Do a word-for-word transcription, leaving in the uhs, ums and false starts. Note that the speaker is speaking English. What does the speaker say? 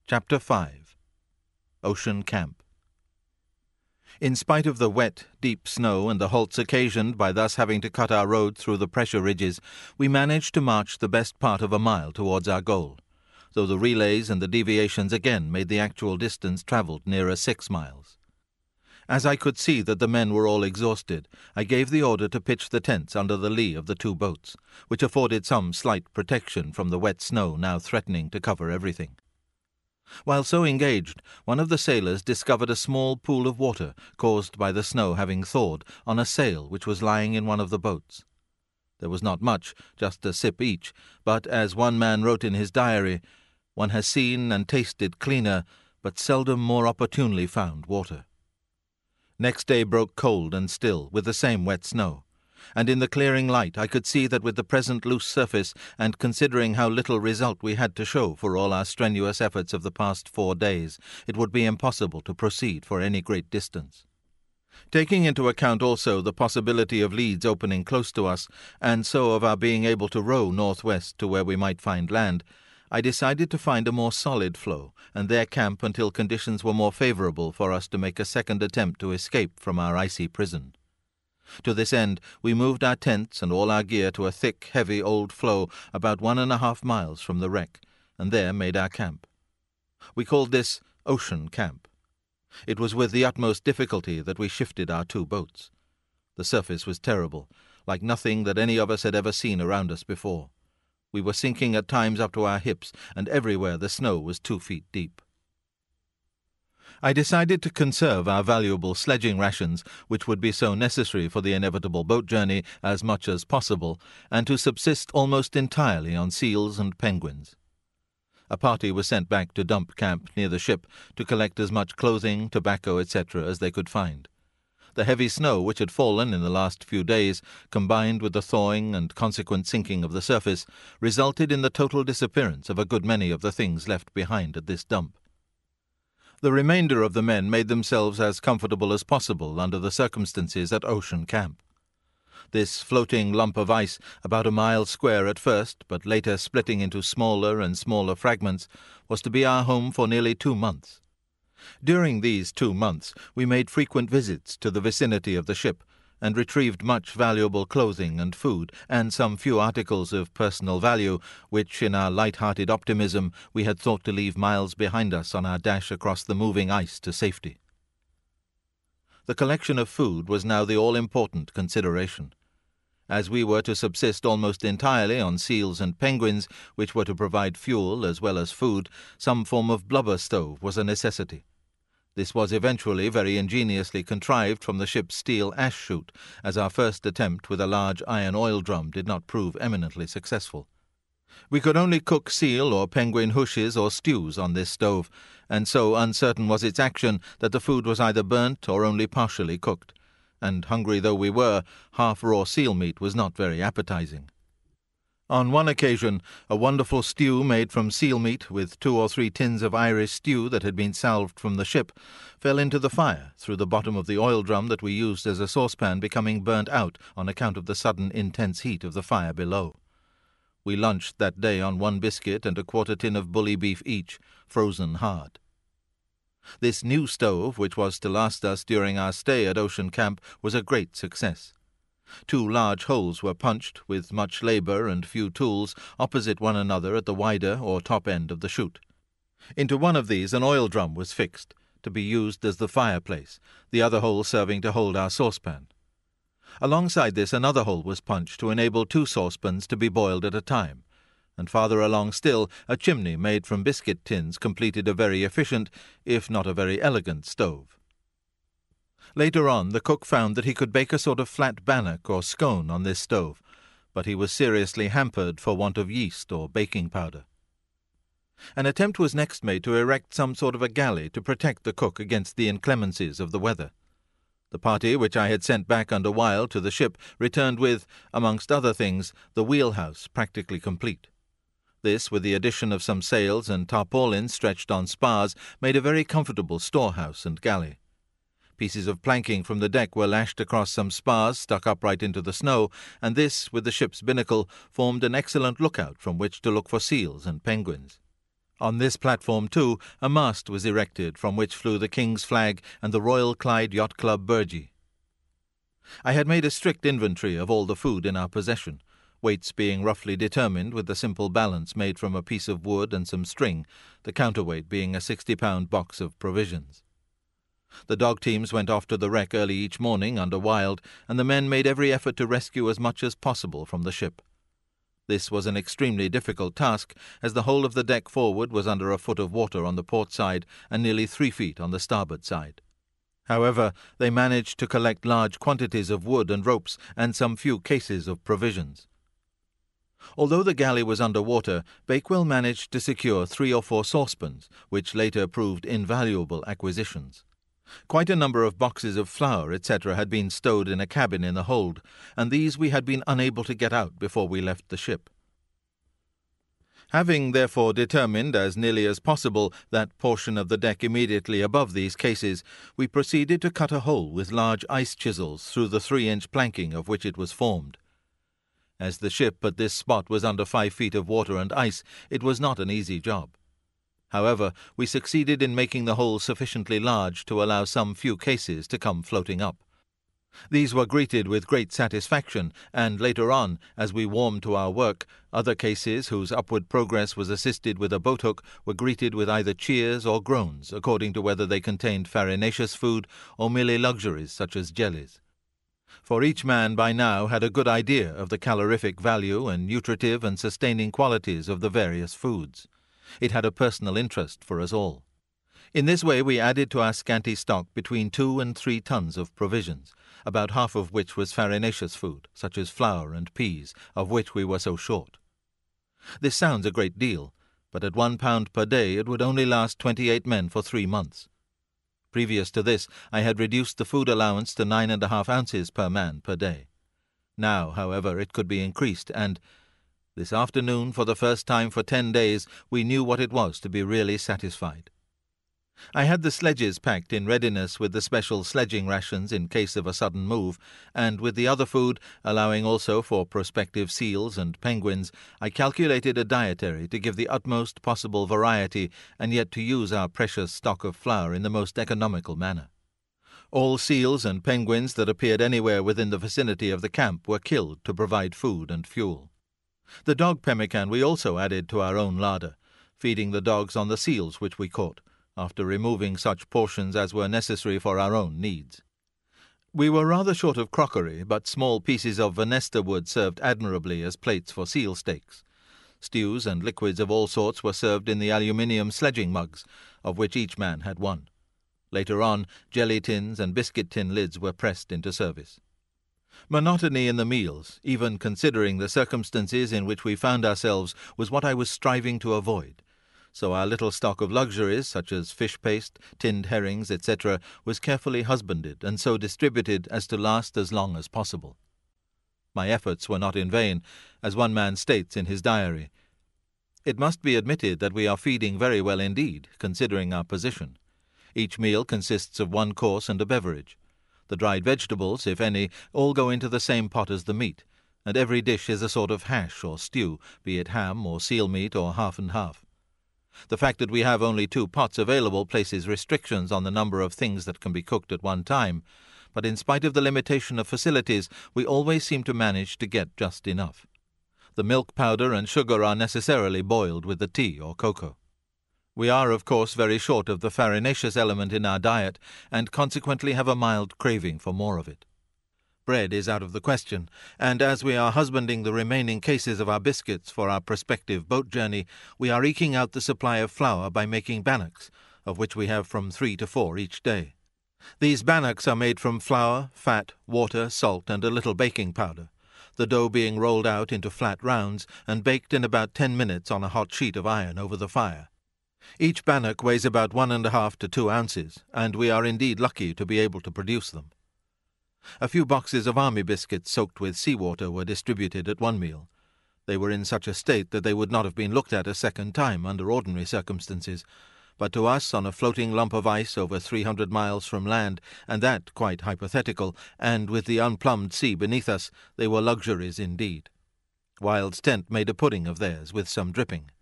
Chapter five. Ocean Camp. In spite of the wet, deep snow and the halts occasioned by thus having to cut our road through the pressure ridges, we managed to march the best part of a mile towards our goal, though the relays and the deviations again made the actual distance travelled nearer six miles. As I could see that the men were all exhausted, I gave the order to pitch the tents under the lee of the two boats, which afforded some slight protection from the wet snow now threatening to cover everything. While so engaged, one of the sailors discovered a small pool of water caused by the snow having thawed on a sail which was lying in one of the boats. There was not much, just a sip each, but as one man wrote in his diary, "One has seen and tasted cleaner, but seldom more opportunely found water." Next day broke cold and still, with the same wet snow, and in the clearing light I could see that with the present loose surface, and considering how little result we had to show for all our strenuous efforts of the past four days, it would be impossible to proceed for any great distance. Taking into account also the possibility of leads opening close to us, and so of our being able to row northwest to where we might find land, I decided to find a more solid floe, and there camp until conditions were more favourable for us to make a second attempt to escape from our icy prison. To this end, we moved our tents and all our gear to a thick, heavy old floe about one and a half miles from the wreck, and there made our camp. We called this Ocean Camp. It was with the utmost difficulty that we shifted our two boats. The surface was terrible, like nothing that any of us had ever seen around us before. We were sinking at times up to our hips, and everywhere the snow was two feet deep. I decided to conserve our valuable sledging rations, which would be so necessary for the inevitable boat journey, as much as possible, and to subsist almost entirely on seals and penguins. A party was sent back to Dump Camp near the ship to collect as much clothing, tobacco, et cetera as they could find. The heavy snow which had fallen in the last few days, combined with the thawing and consequent sinking of the surface, resulted in the total disappearance of a good many of the things left behind at this dump. The remainder of the men made themselves as comfortable as possible under the circumstances at Ocean Camp. This floating lump of ice, about a mile square at first, but later splitting into smaller and smaller fragments, was to be our home for nearly two months. During these two months we made frequent visits to the vicinity of the ship, and retrieved much valuable clothing and food, and some few articles of personal value, which, in our light-hearted optimism, we had thought to leave miles behind us on our dash across the moving ice to safety. The collection of food was now the all-important consideration. As we were to subsist almost entirely on seals and penguins, which were to provide fuel as well as food, some form of blubber stove was a necessity. This was eventually very ingeniously contrived from the ship's steel ash chute, as our first attempt with a large iron oil drum did not prove eminently successful. We could only cook seal or penguin hooshes or stews on this stove, and so uncertain was its action that the food was either burnt or only partially cooked, and hungry though we were, half-raw seal meat was not very appetizing. On one occasion, a wonderful stew made from seal meat, with two or three tins of Irish stew that had been salved from the ship, fell into the fire through the bottom of the oil drum that we used as a saucepan becoming burnt out on account of the sudden intense heat of the fire below. We lunched that day on one biscuit and a quarter tin of bully beef each, frozen hard. This new stove, which was to last us during our stay at Ocean Camp, was a great success. Two large holes were punched, with much labour and few tools, opposite one another at the wider or top end of the chute. Into one of these an oil drum was fixed, to be used as the fireplace, the other hole serving to hold our saucepan. Alongside this another hole was punched to enable two saucepans to be boiled at a time, and farther along still a chimney made from biscuit tins completed a very efficient, if not a very elegant, stove. Later on, the cook found that he could bake a sort of flat bannock or scone on this stove, but he was seriously hampered for want of yeast or baking powder. An attempt was next made to erect some sort of a galley to protect the cook against the inclemencies of the weather. The party which I had sent back under Wild to the ship returned with, amongst other things, the wheelhouse practically complete. This, with the addition of some sails and tarpaulins stretched on spars, made a very comfortable storehouse and galley. Pieces of planking from the deck were lashed across some spars stuck upright into the snow, and this, with the ship's binnacle, formed an excellent lookout from which to look for seals and penguins. On this platform, too, a mast was erected from which flew the King's flag and the Royal Clyde Yacht Club burgee. I had made a strict inventory of all the food in our possession, weights being roughly determined with the simple balance made from a piece of wood and some string, the counterweight being a sixty-pound box of provisions. The dog teams went off to the wreck early each morning under Wild, and the men made every effort to rescue as much as possible from the ship. This was an extremely difficult task, as the whole of the deck forward was under a foot of water on the port side and nearly three feet on the starboard side. However, they managed to collect large quantities of wood and ropes and some few cases of provisions. Although the galley was under water, Bakewell managed to secure three or four saucepans, which later proved invaluable acquisitions. Quite a number of boxes of flour, et cetera, had been stowed in a cabin in the hold, and these we had been unable to get out before we left the ship. Having therefore determined as nearly as possible that portion of the deck immediately above these cases, we proceeded to cut a hole with large ice chisels through the three-inch planking of which it was formed. As the ship at this spot was under five feet of water and ice, it was not an easy job. However, we succeeded in making the hole sufficiently large to allow some few cases to come floating up. These were greeted with great satisfaction, and later on, as we warmed to our work, other cases whose upward progress was assisted with a boathook were greeted with either cheers or groans, according to whether they contained farinaceous food or merely luxuries such as jellies. For each man by now had a good idea of the calorific value and nutritive and sustaining qualities of the various foods. It had a personal interest for us all. In this way we added to our scanty stock between two and three tons of provisions, about half of which was farinaceous food, such as flour and peas, of which we were so short. This sounds a great deal, but at one pound per day it would only last twenty-eight men for three months. Previous to this, I had reduced the food allowance to nine and a half ounces per man per day. Now, however, it could be increased, and this afternoon, for the first time for ten days, we knew what it was to be really satisfied. I had the sledges packed in readiness with the special sledging rations in case of a sudden move, and with the other food, allowing also for prospective seals and penguins, I calculated a dietary to give the utmost possible variety and yet to use our precious stock of flour in the most economical manner. All seals and penguins that appeared anywhere within the vicinity of the camp were killed to provide food and fuel. The dog pemmican we also added to our own larder, feeding the dogs on the seals which we caught, after removing such portions as were necessary for our own needs. We were rather short of crockery, but small pieces of venesta wood served admirably as plates for seal steaks. Stews and liquids of all sorts were served in the aluminium sledging mugs, of which each man had one. Later on, jelly tins and biscuit tin lids were pressed into service. Monotony in the meals, even considering the circumstances in which we found ourselves, was what I was striving to avoid. So our little stock of luxuries, such as fish paste, tinned herrings, et cetera, was carefully husbanded and so distributed as to last as long as possible. My efforts were not in vain, as one man states in his diary. It must be admitted that we are feeding very well indeed, considering our position. Each meal consists of one course and a beverage. The dried vegetables, if any, all go into the same pot as the meat, and every dish is a sort of hash or stew, be it ham or seal meat or half and half. The fact that we have only two pots available places restrictions on the number of things that can be cooked at one time, but in spite of the limitation of facilities, we always seem to manage to get just enough. The milk powder and sugar are necessarily boiled with the tea or cocoa. We are, of course, very short of the farinaceous element in our diet, and consequently have a mild craving for more of it. Bread is out of the question, and as we are husbanding the remaining cases of our biscuits for our prospective boat journey, we are eking out the supply of flour by making bannocks, of which we have from three to four each day. These bannocks are made from flour, fat, water, salt, and a little baking powder, the dough being rolled out into flat rounds and baked in about ten minutes on a hot sheet of iron over the fire. Each bannock weighs about one and a half to two ounces, and we are indeed lucky to be able to produce them. A few boxes of army biscuits soaked with seawater were distributed at one meal. They were in such a state that they would not have been looked at a second time under ordinary circumstances, but to us, on a floating lump of ice over three hundred miles from land, and that quite hypothetical, and with the unplumbed sea beneath us, they were luxuries indeed. Wild's tent made a pudding of theirs with some dripping.